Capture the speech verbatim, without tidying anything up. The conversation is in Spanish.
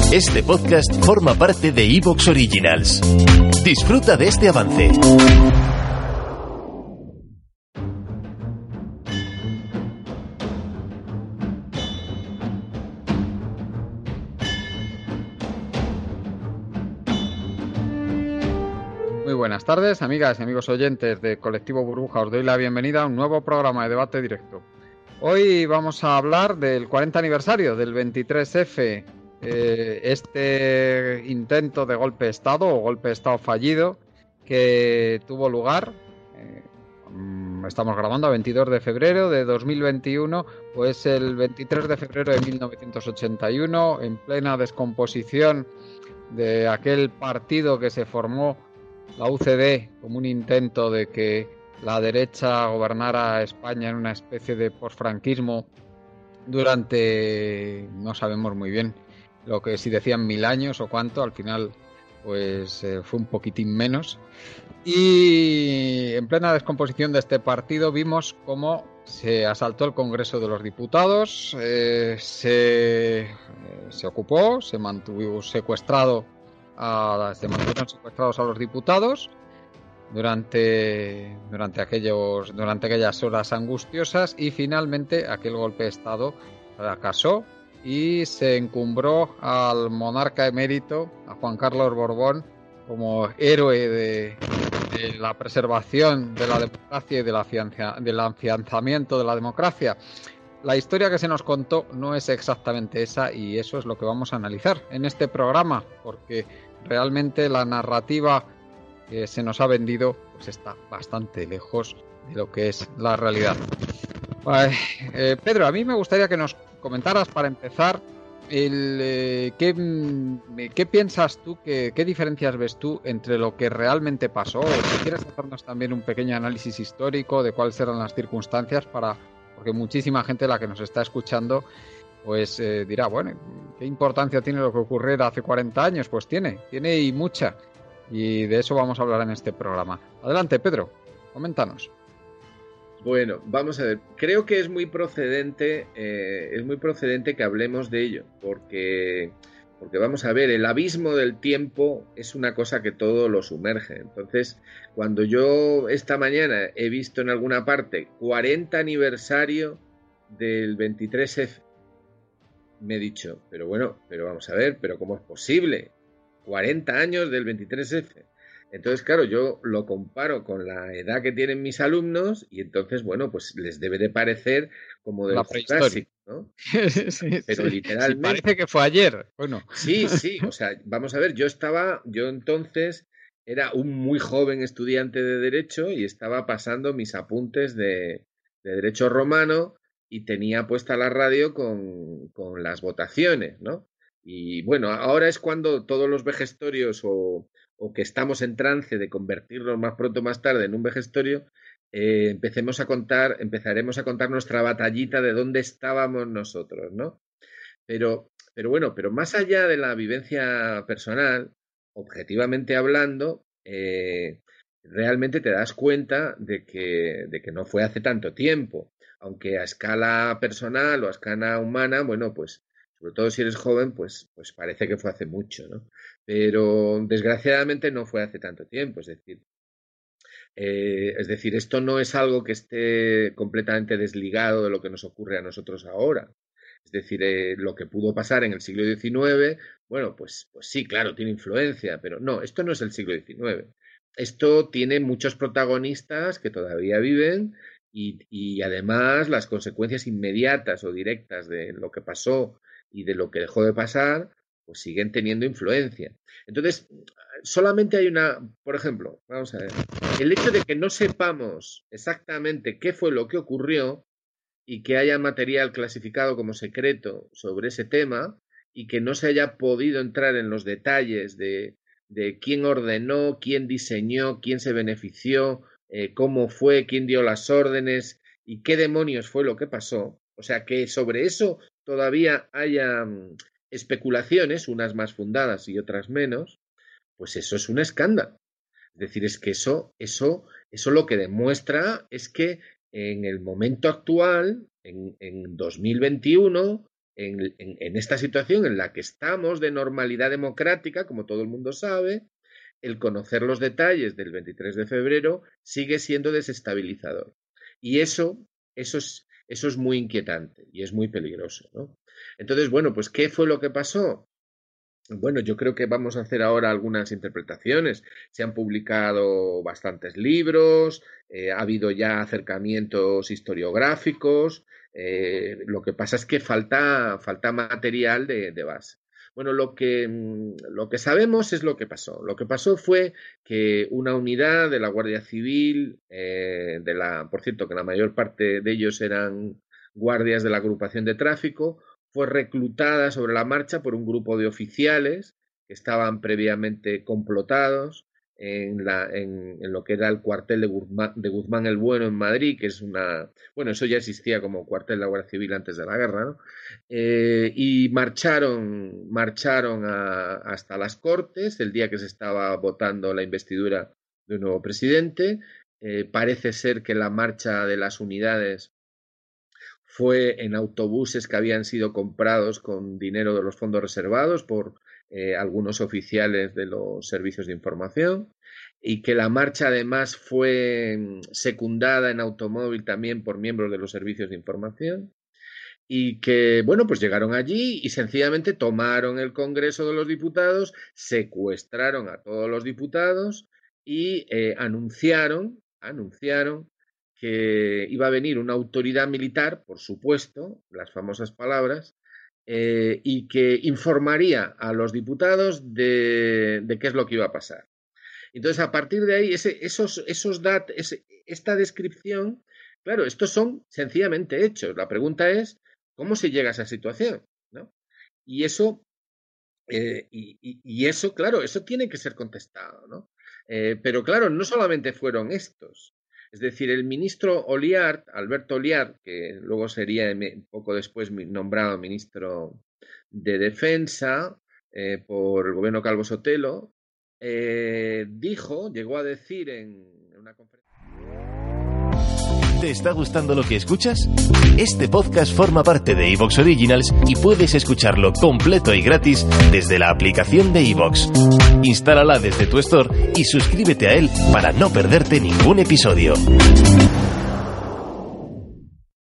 Este podcast forma parte de iVoox Originals. Disfruta de este avance. Muy buenas tardes, amigas y amigos oyentes de Colectivo Burbuja. Os doy la bienvenida a un nuevo programa de debate directo. Hoy vamos a hablar del cuarenta aniversario del veintitrés efe, eh, este intento de golpe de Estado o golpe de Estado fallido que tuvo lugar, eh, estamos grabando a veintidós de febrero de dos mil veintiuno, pues el veintitrés de febrero de mil novecientos ochenta y uno, en plena descomposición de aquel partido que se formó, la U C D, como un intento de que la derecha gobernara España en una especie de posfranquismo durante, no sabemos muy bien lo que si decían mil años o cuánto, al final pues eh, fue un poquitín menos. Y en plena descomposición de este partido vimos cómo se asaltó el Congreso de los Diputados, eh, se, eh, se ocupó, se mantuvo secuestrado a, se mantuvieron secuestrados a los diputados durante, durante, aquellos, durante aquellas horas angustiosas, y finalmente aquel golpe de Estado fracasó y se encumbró al monarca emérito, a Juan Carlos Borbón, como héroe de, de la preservación de la democracia y de la fianza, del afianzamiento de la democracia. La historia que se nos contó no es exactamente esa, y eso es lo que vamos a analizar en este programa, porque realmente la narrativa que se nos ha vendido pues está bastante lejos de lo que es la realidad. Vale, eh, Pedro, a mí me gustaría que nos comentaras, para empezar, el, eh, ¿qué, ¿qué piensas tú, que, qué diferencias ves tú entre lo que realmente pasó? O si quieres hacernos también un pequeño análisis histórico de cuáles eran las circunstancias, para porque muchísima gente, la que nos está escuchando, pues eh, dirá, bueno, ¿qué importancia tiene lo que ocurriera hace cuarenta años? Pues tiene, tiene y mucha. Y de eso vamos a hablar en este programa. Adelante, Pedro, coméntanos. Bueno, vamos a ver. Creo que es muy procedente, eh, es muy procedente que hablemos de ello, porque, porque vamos a ver, el abismo del tiempo es una cosa que todo lo sumerge. Entonces, cuando yo esta mañana he visto en alguna parte cuarenta aniversario del veintitrés efe, me he dicho, pero bueno, pero vamos a ver, pero ¿cómo es posible? cuarenta años del veintitrés efe. Entonces, claro, yo lo comparo con la edad que tienen mis alumnos y entonces, bueno, pues les debe de parecer como del Jurásico, ¿no? sí, Pero sí, literalmente... sí, parece que fue ayer. Bueno. Sí, sí, o sea, vamos a ver, yo estaba, yo entonces era un muy joven estudiante de Derecho y estaba pasando mis apuntes de, de Derecho Romano y tenía puesta la radio con, con las votaciones, ¿no? Y bueno, ahora es cuando todos los vejestorios o, o que estamos en trance de convertirnos más pronto o más tarde en un vejestorio, eh, empecemos a contar, empezaremos a contar nuestra batallita de dónde estábamos nosotros, ¿no? Pero, pero bueno, pero más allá de la vivencia personal, objetivamente hablando, eh, realmente te das cuenta de que, de que no fue hace tanto tiempo, aunque a escala personal o a escala humana, bueno, pues sobre todo si eres joven, pues, pues parece que fue hace mucho, ¿no? Pero desgraciadamente no fue hace tanto tiempo, es decir, eh, es decir, esto no es algo que esté completamente desligado de lo que nos ocurre a nosotros ahora. Es decir, eh, lo que pudo pasar en el siglo diecinueve, bueno, pues, pues sí, claro, tiene influencia, pero no, esto no es el siglo diecinueve. Esto tiene muchos protagonistas que todavía viven y, y además las consecuencias inmediatas o directas de lo que pasó y de lo que dejó de pasar, pues siguen teniendo influencia. Entonces, solamente hay una, por ejemplo, vamos a ver, el hecho de que no sepamos exactamente qué fue lo que ocurrió y que haya material clasificado como secreto sobre ese tema y que no se haya podido entrar en los detalles de, de quién ordenó, quién diseñó, quién se benefició, eh, cómo fue, quién dio las órdenes y qué demonios fue lo que pasó. O sea, que sobre eso todavía haya um, especulaciones, unas más fundadas y otras menos, pues eso es un escándalo. Es decir, es que eso, eso, eso lo que demuestra es que en el momento actual, en, en dos mil veintiuno, en, en, en esta situación en la que estamos de normalidad democrática, como todo el mundo sabe, el conocer los detalles del veintitrés de febrero sigue siendo desestabilizador. Y eso, eso es, eso es muy inquietante y es muy peligroso, ¿no? Entonces, bueno, pues ¿qué fue lo que pasó? Bueno, yo creo que vamos a hacer ahora algunas interpretaciones. Se han publicado bastantes libros, eh, ha habido ya acercamientos historiográficos. Eh, lo que pasa es que falta, falta material de, de base. Bueno, lo que, lo que sabemos es lo que pasó. Lo que pasó fue que una unidad de la Guardia Civil, eh, de la, por cierto, que la mayor parte de ellos eran guardias de la agrupación de tráfico, fue reclutada sobre la marcha por un grupo de oficiales que estaban previamente complotados en, la, en, en lo que era el cuartel de Guzmán, de Guzmán el Bueno en Madrid, que es una... Bueno, eso ya existía como cuartel de la Guardia Civil antes de la guerra, ¿no? Eh, y marcharon, marcharon a, hasta las Cortes el día que se estaba votando la investidura de un nuevo presidente. Eh, parece ser que la marcha de las unidades fue en autobuses que habían sido comprados con dinero de los fondos reservados por eh, algunos oficiales de los servicios de información, y que la marcha además fue secundada en automóvil también por miembros de los servicios de información, y que, bueno, pues llegaron allí y sencillamente tomaron el Congreso de los Diputados, secuestraron a todos los diputados y eh, anunciaron, anunciaron que iba a venir una autoridad militar, por supuesto, las famosas palabras, eh, y que informaría a los diputados de, de qué es lo que iba a pasar. Entonces, a partir de ahí, ese, esos, esos dat, ese, esta descripción, claro, estos son sencillamente hechos. La pregunta es, ¿cómo se llega a esa situación? ¿No? Y eso, eh, y, y, y eso, claro, eso tiene que ser contestado, ¿no? Eh, pero claro, no solamente fueron estos. Es decir, el ministro Oliart, Alberto Oliart, que luego sería poco después nombrado ministro de Defensa eh, por el gobierno Calvo Sotelo, eh, dijo, llegó a decir en una conferencia... ¿Te está gustando lo que escuchas? Este podcast forma parte de iVoox Originals y puedes escucharlo completo y gratis desde la aplicación de iVoox. Instálala desde tu store y suscríbete a él para no perderte ningún episodio.